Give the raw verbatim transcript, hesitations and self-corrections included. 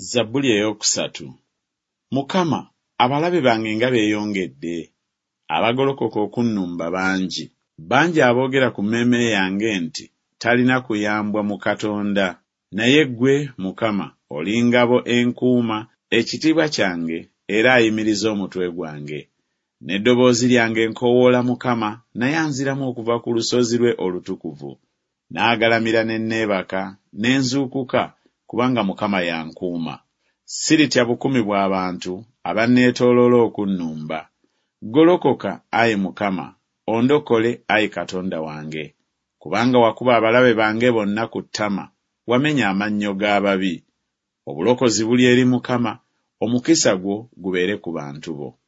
Zabbuli ey'okusatu. Mukama, abalabe bange nga beeyongedde, abagolokoka okunnumba bangi. Bangi aboogera ku mmeeme yange nti talina kuyambwa mu Katonda. Naye ggwe, Mukama, oli ngabo enkuuma ekitiibwa kyange era ayimiriza omutwe gwange. N'eddoboozi lyange nkoowoola Mukama, naye anziramu okuva ku lusozi lwe olutukuvu. Naagalamira ne neebaka, ne nzuukuka, kubanga Mukama yankuuma. Siritya bukumi bw'abantu abanneetooloola okunnumba. Golokoka, Ayi Mukama, ondokole, Ayi Katonda wange. Kubanga wakuba abalabe bange bonna ku ttama, wamenya amannyo g'ababi. Obulokozi buli eri Mukama, omukisa gwo gubeere ku bantu bo.